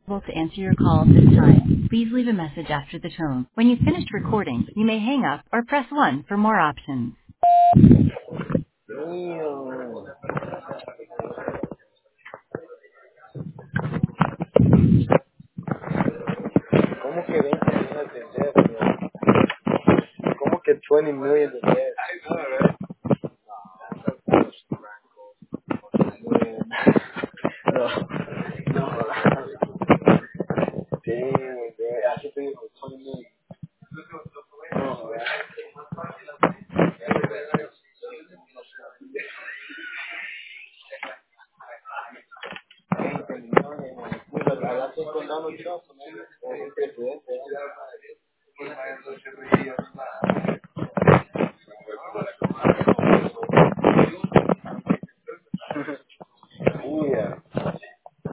Able to answer your call at this time. Please leave a message after the tone. When you've finished recording, you may hang up or press 1 for more options. Mío. ¿Cómo que 20 millones de debt? ¿Cómo que 20 million de debt? No, no. Damn, así te digo, 20 million. No, 20 millones. Pues hablaste con Donald Trump, ¿no? O el presidente.